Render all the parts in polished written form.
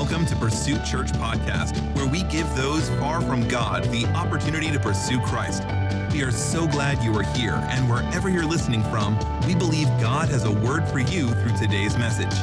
Welcome to Pursuit Church Podcast, where we give those far from God the opportunity to pursue Christ. We are so glad you are here, and wherever you're listening from, we believe God has a word for you through today's message.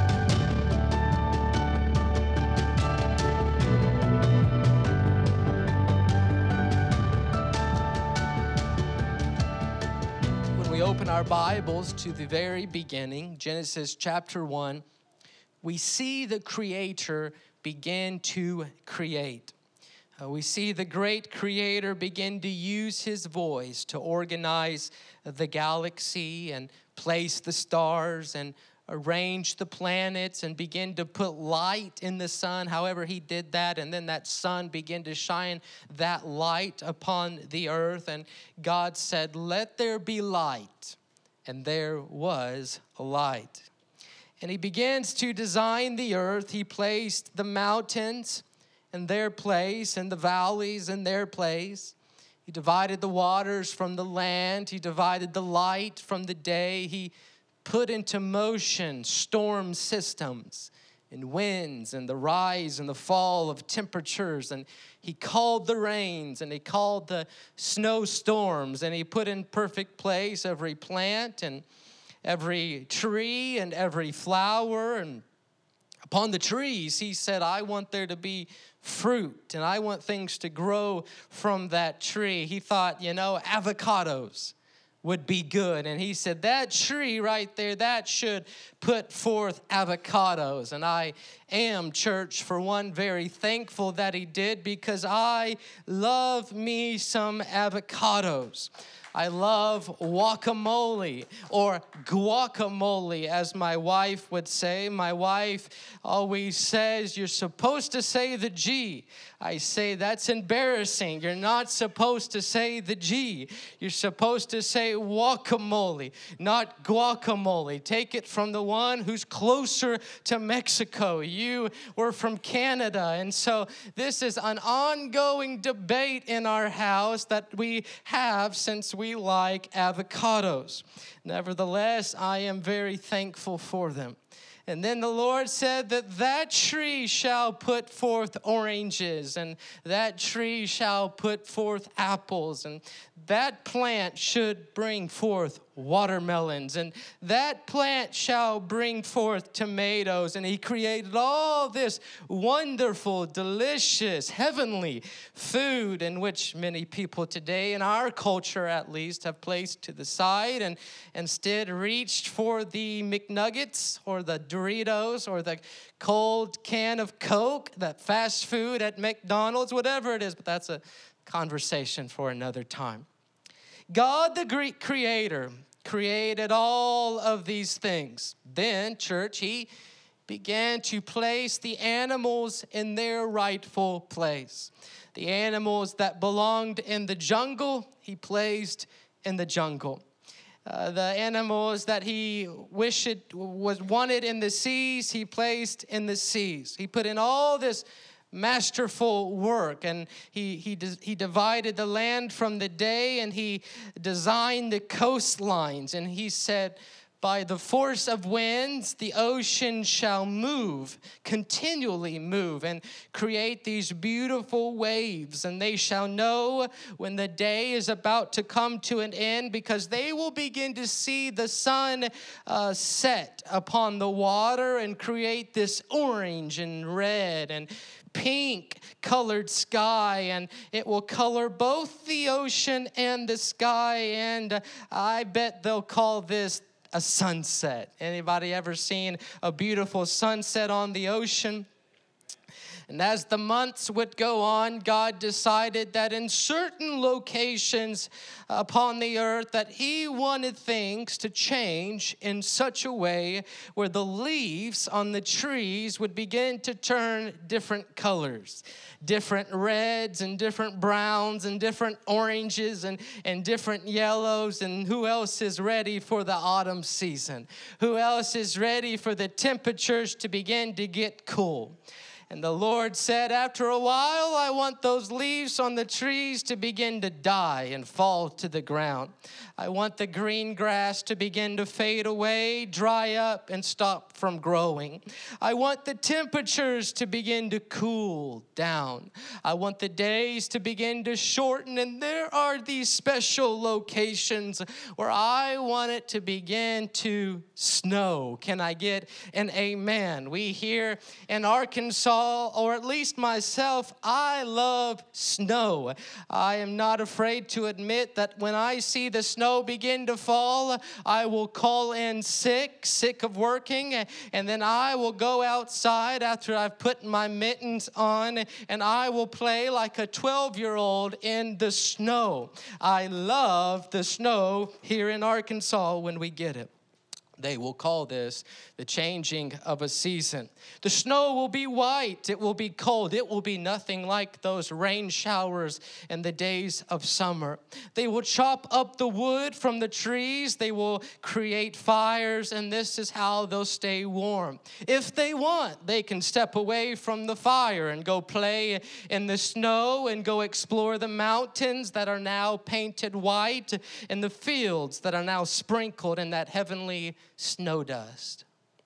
When we open our Bibles to the very beginning, Genesis chapter 1, we see the Creator begin to create. We see the great Creator begin to use His voice to organize the galaxy and place the stars and arrange the planets and begin to put light in the sun. However, He did that, and then that sun began to shine that light upon the earth. And God said, "Let there be light," and there was a light. And He begins to design the earth. He placed the mountains in their place and the valleys in their place. He divided the waters from the land. He divided the light from the day. He put into motion storm systems and winds and the rise and the fall of temperatures. And He called the rains and He called the snowstorms. And He put in perfect place every plant and every tree and every flower. And upon the trees, He said, "I want there to be fruit, and I want things to grow from that tree." He thought, avocados would be good. And He said, "That tree right there, that should put forth avocados." And I am, church, for one, very thankful that He did, because I love me some avocados. I love guacamole, or guacamole, as my wife would say. My wife always says, "You're supposed to say the G." I say, "That's embarrassing. You're not supposed to say the G. You're supposed to say guacamole, not guacamole. Take it from the one who's closer to Mexico. You were from Canada." And so this is an ongoing debate in our house that we have since we like avocados. Nevertheless, I am very thankful for them. And then the Lord said that tree shall put forth oranges, and that tree shall put forth apples, and that plant should bring forth watermelons, and that plant shall bring forth tomatoes. And He created all this wonderful, delicious, heavenly food, in which many people today, in our culture at least, have placed to the side and instead reached for the McNuggets or the Doritos or the cold can of Coke, that fast food at McDonald's, whatever it is. But that's a conversation for another time. God, the Greek Creator, created all of these things. Then, church, He began to place the animals in their rightful place. The animals that belonged in the jungle, He placed in the jungle. The animals that He wanted in the seas, He placed in the seas. He put in all this masterful work, and he divided the land from the day, and He designed the coastlines. And He said, "By the force of winds, the ocean shall continually move, and create these beautiful waves. And they shall know when the day is about to come to an end, because they will begin to see the sun set upon the water and create this orange and red and pink colored sky, and it will color both the ocean and the sky. And I bet they'll call this a sunset." Anybody ever seen a beautiful sunset on the ocean? And as the months would go on, God decided that in certain locations upon the earth that He wanted things to change in such a way where the leaves on the trees would begin to turn different colors, different reds and different browns and different oranges and different yellows. And who else is ready for the autumn season? Who else is ready for the temperatures to begin to get cool? And the Lord said, after a while, I want those leaves on the trees to begin to die and fall to the ground. I want the green grass to begin to fade away, dry up, and stop from growing. I want the temperatures to begin to cool down. I want the days to begin to shorten, and there are these special locations where I want it to begin to snow. Can I get an amen? We here in Arkansas, or at least myself, I love snow. I am not afraid to admit that when I see the snow begin to fall, I will call in sick of working, and then I will go outside after I've put my mittens on, and I will play like a 12-year-old in the snow. I love the snow here in Arkansas when we get it. They will call this the changing of a season. The snow will be white. It will be cold. It will be nothing like those rain showers in the days of summer. They will chop up the wood from the trees. They will create fires, and this is how they'll stay warm. If they want, they can step away from the fire and go play in the snow and go explore the mountains that are now painted white and the fields that are now sprinkled in that heavenly snow dust.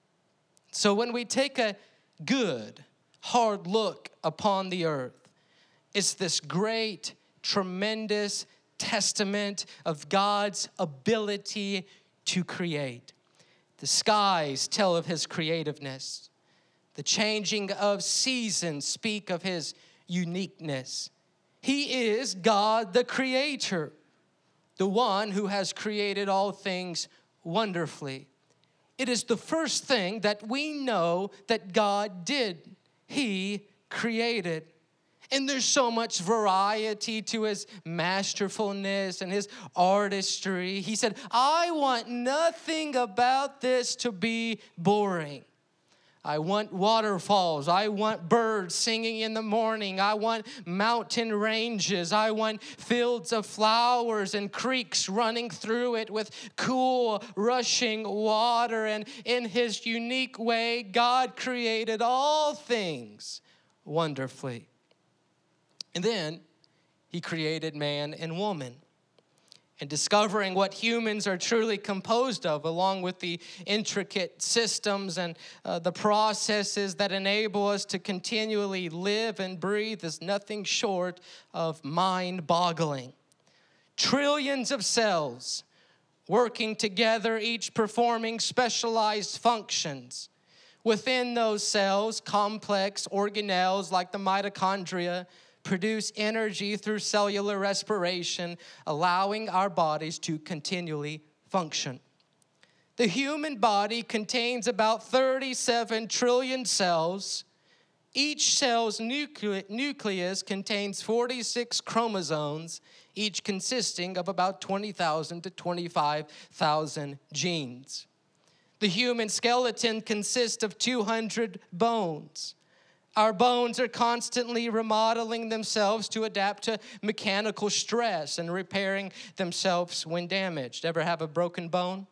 So when we take a good, hard look upon the earth, it's this great, tremendous testament of God's ability to create. The skies tell of his creativeness. The changing of seasons speak of his uniqueness. He is God the Creator, the one who has created all things wonderfully. It is the first thing that we know that God did. He created. And there's so much variety to his masterfulness and his artistry. He said, I want nothing about this to be boring. I want waterfalls. I want birds singing in the morning. I want mountain ranges. I want fields of flowers and creeks running through it with cool, rushing water. And in his unique way, God created all things wonderfully. And then he created man and woman. And discovering what humans are truly composed of, along with the intricate systems and the processes that enable us to continually live and breathe, is nothing short of mind-boggling. Trillions of cells working together, each performing specialized functions. Within those cells, complex organelles like the mitochondria produce energy through cellular respiration, allowing our bodies to continually function. The human body contains about 37 trillion cells. Each cell's nucleus contains 46 chromosomes, each consisting of about 20,000 to 25,000 genes. The human skeleton consists of 200 bones. Our bones are constantly remodeling themselves to adapt to mechanical stress and repairing themselves when damaged. Ever have a broken bone?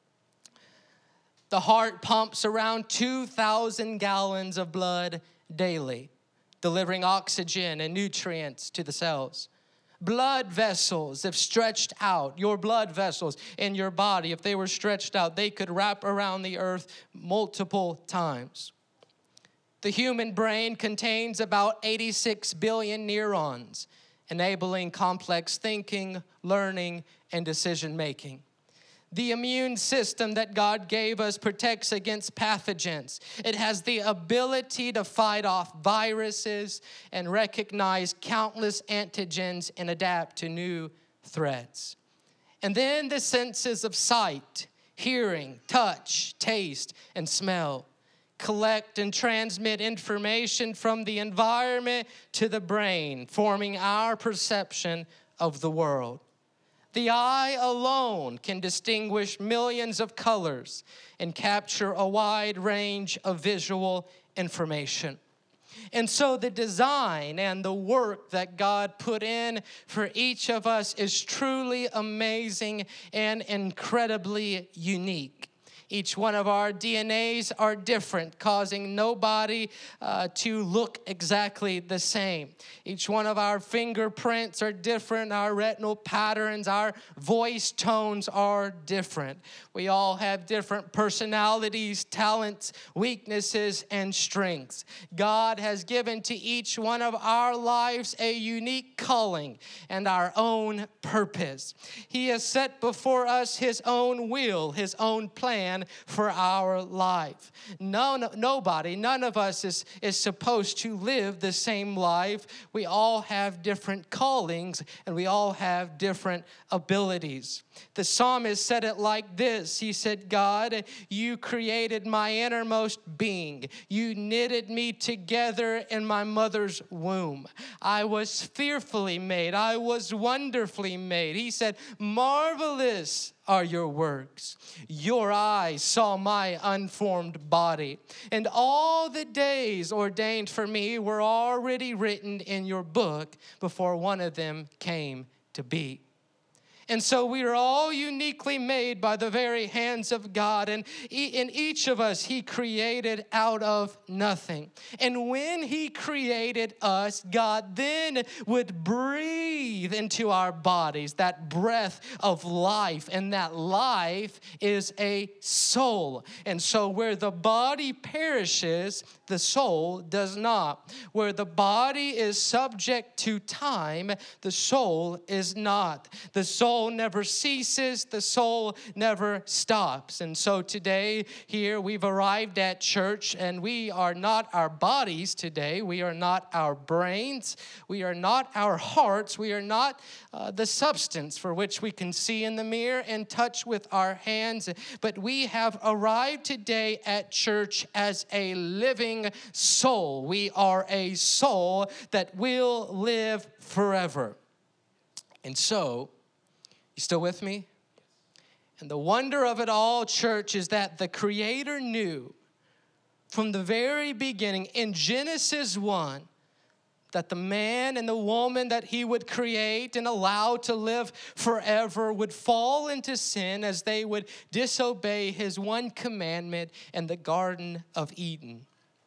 The heart pumps around 2,000 gallons of blood daily, delivering oxygen and nutrients to the cells. Blood vessels, if stretched out, your blood vessels in your body, if they were stretched out, they could wrap around the earth multiple times. The human brain contains about 86 billion neurons, enabling complex thinking, learning, and decision-making. The immune system that God gave us protects against pathogens. It has the ability to fight off viruses and recognize countless antigens and adapt to new threats. And then the senses of sight, hearing, touch, taste, and smell collect and transmit information from the environment to the brain, forming our perception of the world. The eye alone can distinguish millions of colors and capture a wide range of visual information. And so the design and the work that God put in for each of us is truly amazing and incredibly unique. Each one of our DNAs are different, causing nobody to look exactly the same. Each one of our fingerprints are different. Our retinal patterns, our voice tones are different. We all have different personalities, talents, weaknesses, and strengths. God has given to each one of our lives a unique calling and our own purpose. He has set before us His own will, His own plan for our life. Nobody, none of us is supposed to live the same life. We all have different callings and we all have different abilities. The psalmist said it like this. He said, God, you created my innermost being. You knitted me together in my mother's womb. I was fearfully made. I was wonderfully made. He said, marvelous are your works. Your eyes saw my unformed body, and all the days ordained for me were already written in your book before one of them came to be. And so we are all uniquely made by the very hands of God. And in each of us, He created out of nothing. And when He created us, God then would breathe into our bodies that breath of life. And that life is a soul. And so where the body perishes, the soul does not. Where the body is subject to time, the soul is not. The soul never ceases, the soul never stops. And so today here we've arrived at church, and we are not our bodies today. We are not our brains. We are not our hearts. We are not the substance for which we can see in the mirror and touch with our hands. But we have arrived today at church as a living soul. We are a soul that will live forever. And so, you still with me? And the wonder of it all, church, is that the Creator knew from the very beginning in Genesis 1 that the man and the woman that He would create and allow to live forever would fall into sin as they would disobey His one commandment in the Garden of Eden.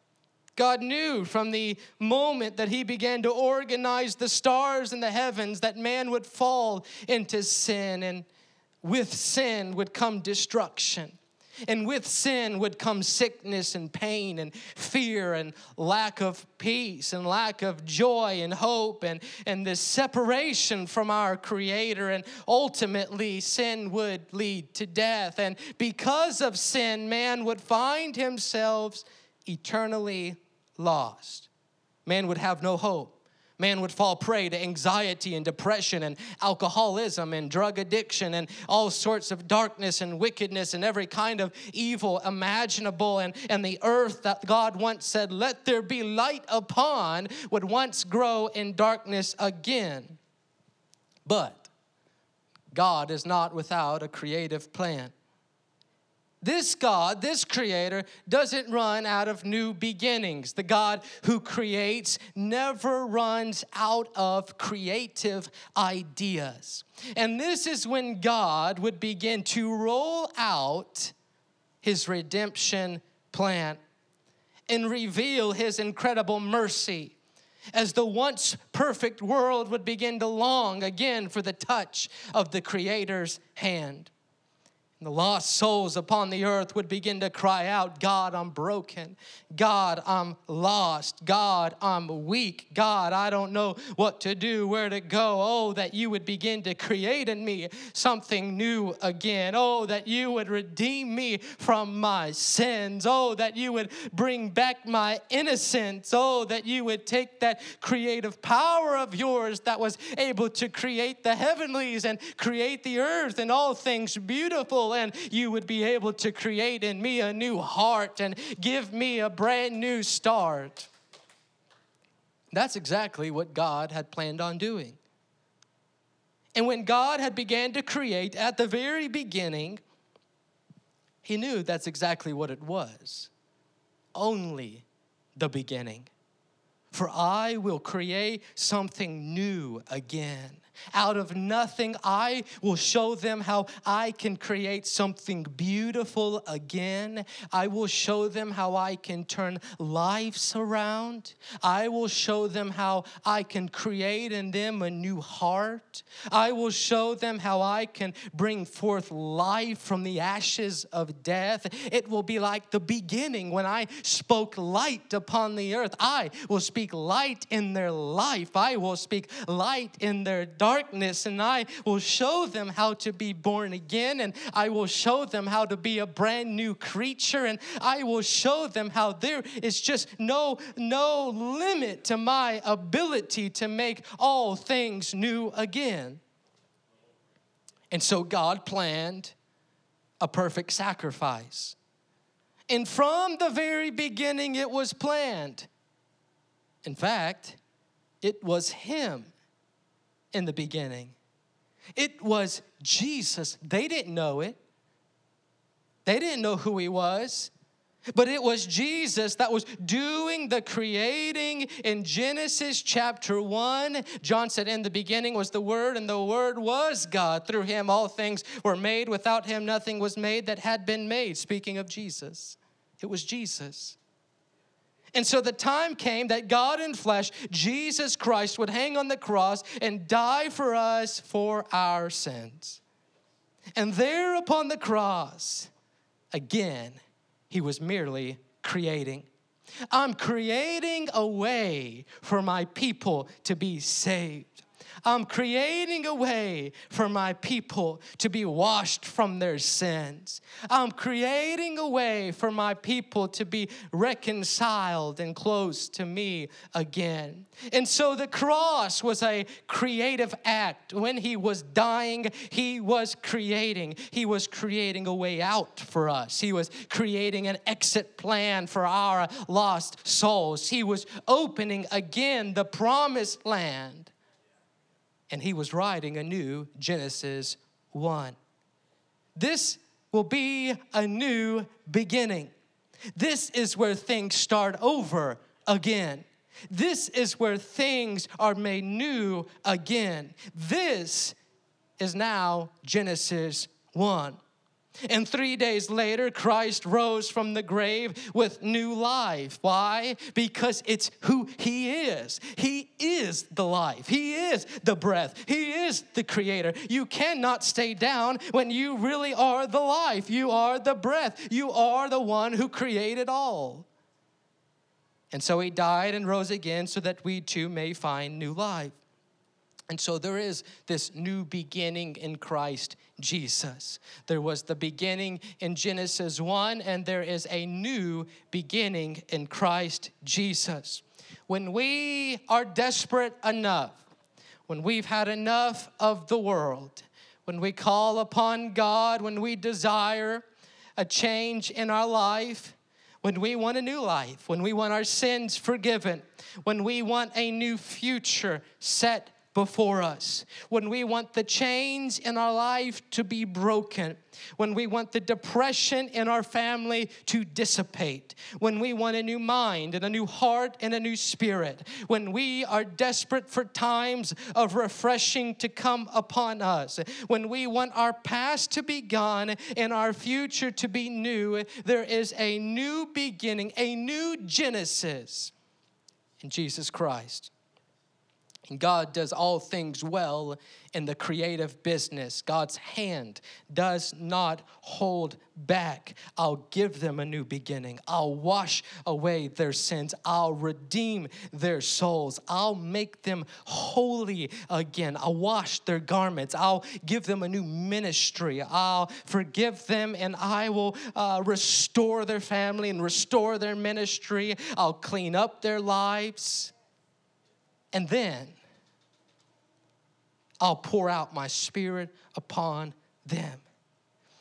God knew from the moment that He began to organize the stars in the heavens that man would fall into sin, and with sin would come destruction. And with sin would come sickness and pain and fear and lack of peace and lack of joy and hope and this separation from our Creator. And ultimately, sin would lead to death. And because of sin, man would find himself eternally lost. Man would have no hope. Man would fall prey to anxiety and depression and alcoholism and drug addiction and all sorts of darkness and wickedness and every kind of evil imaginable. And the earth that God once said, let there be light upon, would once grow in darkness again. But God is not without a creative plan. This God, this Creator, doesn't run out of new beginnings. The God who creates never runs out of creative ideas. And this is when God would begin to roll out His redemption plan and reveal His incredible mercy as the once perfect world would begin to long again for the touch of the Creator's hand. And the lost souls upon the earth would begin to cry out, God, I'm broken. God, I'm lost. God, I'm weak. God, I don't know what to do, where to go. Oh, that you would begin to create in me something new again. Oh, that you would redeem me from my sins. Oh, that you would bring back my innocence. Oh, that you would take that creative power of yours that was able to create the heavenlies and create the earth and all things beautiful, and you would be able to create in me a new heart and give me a brand new start. That's exactly what God had planned on doing. And when God had began to create at the very beginning, He knew that's exactly what it was. Only the beginning. For I will create something new again. Out of nothing, I will show them how I can create something beautiful again. I will show them how I can turn lives around. I will show them how I can create in them a new heart. I will show them how I can bring forth life from the ashes of death. It will be like the beginning when I spoke light upon the earth. I will speak light in their life. I will speak light in their darkness, and I will show them how to be born again, and I will show them how to be a brand new creature, and I will show them how there is just no limit to my ability to make all things new again. And so God planned a perfect sacrifice. And from the very beginning, it was planned. In fact, it was Him in the beginning. It was Jesus. They didn't know it. They didn't know who He was. But it was Jesus that was doing the creating in Genesis chapter 1. John said, in the beginning was the Word, and the Word was God. Through Him all things were made. Without Him nothing was made that had been made. Speaking of Jesus, it was Jesus. And so the time came that God in flesh, Jesus Christ, would hang on the cross and die for us for our sins. And there upon the cross, again, He was merely creating. I'm creating a way for my people to be saved. I'm creating a way for my people to be washed from their sins. I'm creating a way for my people to be reconciled and close to me again. And so the cross was a creative act. When He was dying, He was creating. He was creating a way out for us. He was creating an exit plan for our lost souls. He was opening again the promised land. And He was writing a new Genesis 1. This will be a new beginning. This is where things start over again. This is where things are made new again. This is now Genesis 1. And 3 days later, Christ rose from the grave with new life. Why? Because it's who He is. He is the life. He is the breath. He is the creator. You cannot stay down when you really are the life. You are the breath. You are the one who created all. And so He died and rose again so that we too may find new life. And so there is this new beginning in Christ Jesus. There was the beginning in Genesis 1, and there is a new beginning in Christ Jesus. When we are desperate enough, when we've had enough of the world, when we call upon God, when we desire a change in our life, when we want a new life, when we want our sins forgiven, when we want a new future set before us, when we want the chains in our life to be broken, when we want the depression in our family to dissipate, when we want a new mind and a new heart and a new spirit, when we are desperate for times of refreshing to come upon us, when we want our past to be gone and our future to be new, there is a new beginning, a new Genesis in Jesus Christ. And God does all things well in the creative business. God's hand does not hold back. I'll give them a new beginning. I'll wash away their sins. I'll redeem their souls. I'll make them holy again. I'll wash their garments. I'll give them a new ministry. I'll forgive them, and I will restore their family and restore their ministry. I'll clean up their lives. And then I'll pour out my Spirit upon them.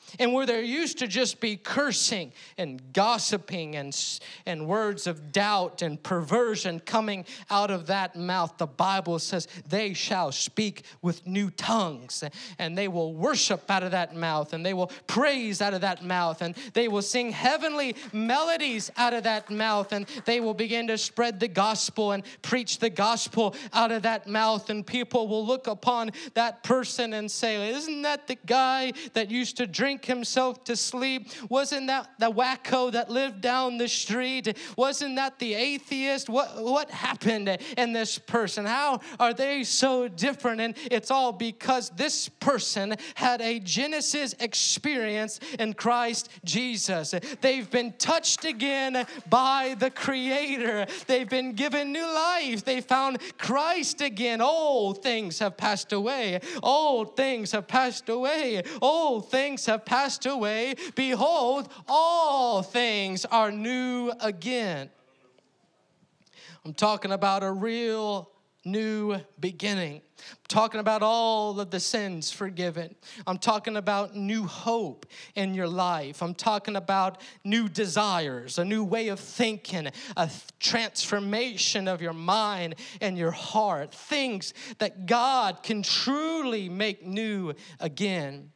And where there used to just be cursing and gossiping and words of doubt and perversion coming out of that mouth, the Bible says they shall speak with new tongues, and they will worship out of that mouth, and they will praise out of that mouth, and they will sing heavenly melodies out of that mouth, and they will begin to spread the gospel and preach the gospel out of that mouth, and people will look upon that person and say, isn't that the guy that used to drink himself to sleep? Wasn't that the wacko that lived down the street? Wasn't that the atheist? What happened in this person? How are they so different? And it's all because this person had a Genesis experience in Christ Jesus. They've been touched again by the Creator. They've been given new life. They found Christ again. Old things have passed away. Old things have passed away. Old things have passed away. Behold, all things are new again. I'm talking about a real new beginning. I'm talking about all of the sins forgiven. I'm talking about new hope in your life. I'm talking about new desires, a new way of thinking, a transformation of your mind and your heart, things that God can truly make new again.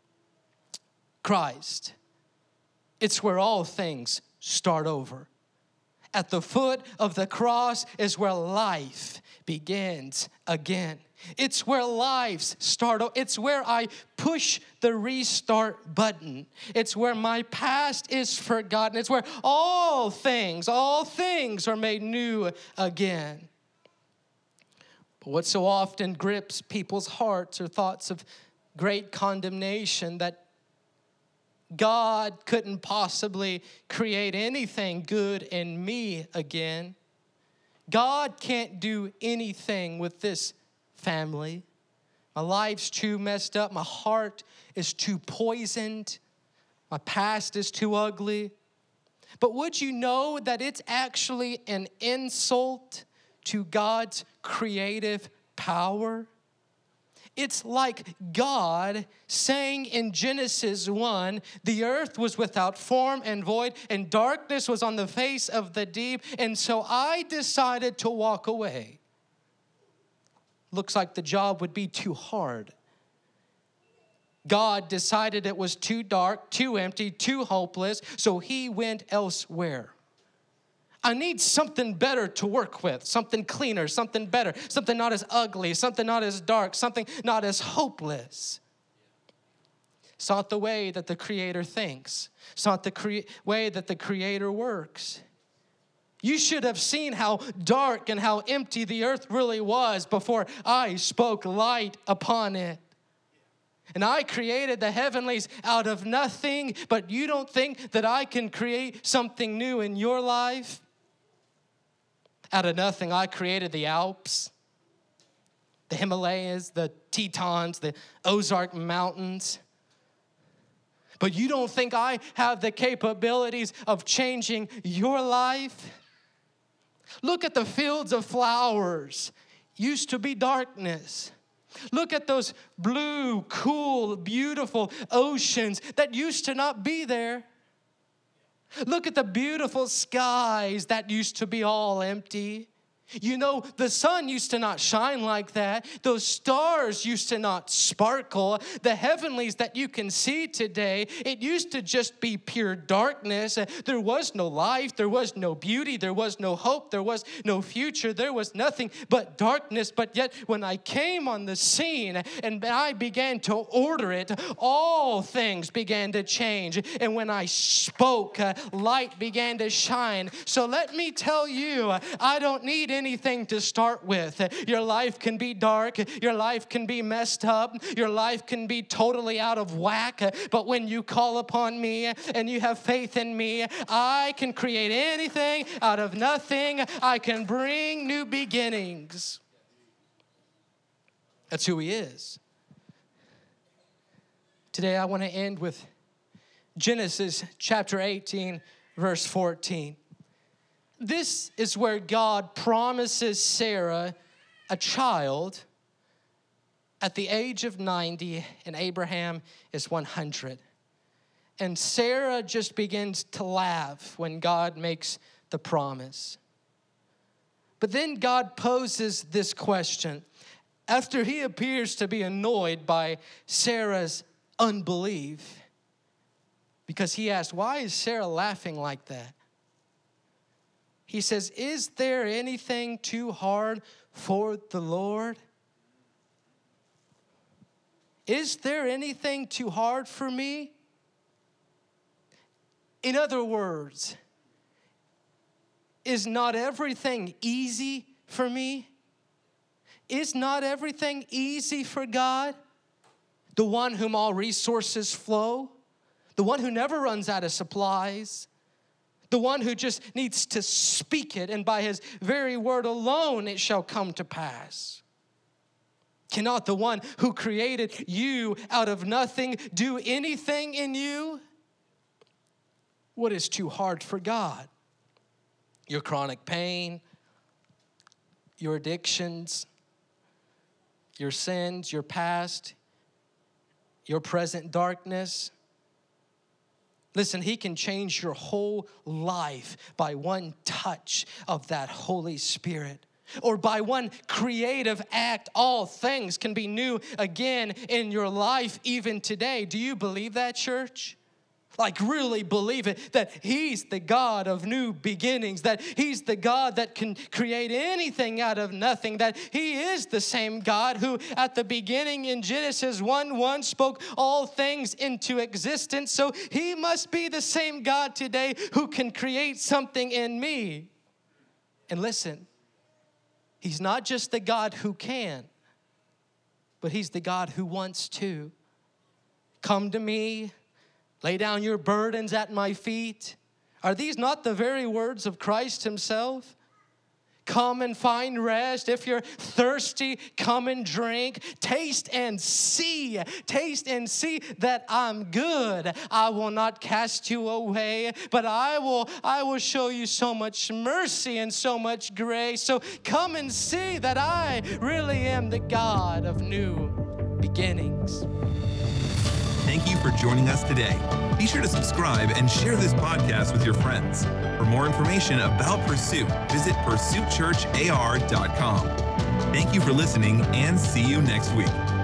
Christ, it's where all things start over. At the foot of the cross is where life begins again. It's where lives start. It's where I push the restart button. It's where my past is forgotten. It's where all things are made new again. But what so often grips people's hearts are thoughts of great condemnation, that God couldn't possibly create anything good in me again. God can't do anything with this family. My life's too messed up. My heart is too poisoned. My past is too ugly. But would you know that it's actually an insult to God's creative power? It's like God saying in Genesis 1, the earth was without form and void, and darkness was on the face of the deep, and so I decided to walk away. Looks like the job would be too hard. God decided it was too dark, too empty, too hopeless, so he went elsewhere. I need something better to work with, something cleaner, something better, something not as ugly, something not as dark, something not as hopeless. It's not the way that the Creator thinks. It's not the way that the Creator works. You should have seen how dark and how empty the earth really was before I spoke light upon it. And I created the heavenlies out of nothing, but you don't think that I can create something new in your life? Out of nothing, I created the Alps, the Himalayas, the Tetons, the Ozark Mountains. But you don't think I have the capabilities of changing your life? Look at the fields of flowers. Used to be darkness. Look at those blue, cool, beautiful oceans that used to not be there. Look at the beautiful skies that used to be all empty. You know, the sun used to not shine like that. Those stars used to not sparkle. The heavenlies that you can see today, it used to just be pure darkness. There was no life. There was no beauty. There was no hope. There was no future. There was nothing but darkness. But yet, when I came on the scene and I began to order it, all things began to change. And when I spoke, light began to shine. So let me tell you, I don't need anything to start with. Your life can be dark. Your life can be messed up. Your life can be totally out of whack. But when you call upon me and you have faith in me, I can create anything out of nothing. I can bring new beginnings. That's who he is. Today I want to end with Genesis chapter 18, verse 14. This is where God promises Sarah a child at the age of 90, and Abraham is 100. And Sarah just begins to laugh when God makes the promise. But then God poses this question. After he appears to be annoyed by Sarah's unbelief, because he asked, why is Sarah laughing like that? He says, is there anything too hard for the Lord? Is there anything too hard for me? In other words, is not everything easy for me? Is not everything easy for God? The one whom all resources flow, the one who never runs out of supplies, the one who just needs to speak it, and by his very word alone it shall come to pass. Cannot the one who created you out of nothing do anything in you? What is too hard for God? Your chronic pain, your addictions, your sins, your past, your present darkness. Listen, he can change your whole life by one touch of that Holy Spirit. Or by one creative act, all things can be new again in your life even today. Do you believe that, church? Like really believe it, that he's the God of new beginnings, that he's the God that can create anything out of nothing, that he is the same God who at the beginning in Genesis 1:1 spoke all things into existence. So he must be the same God today who can create something in me. And listen, he's not just the God who can, but he's the God who wants to. Come to me. Lay down your burdens at my feet. Are these not the very words of Christ himself? Come and find rest. If you're thirsty, come and drink. Taste and see that I'm good. I will not cast you away, but I will show you so much mercy and so much grace. So come and see that I really am the God of new beginnings. Thank you for joining us today. Be sure to subscribe and share this podcast with your friends. For more information about Pursuit, visit pursuitchurchar.com. Thank you for listening and see you next week.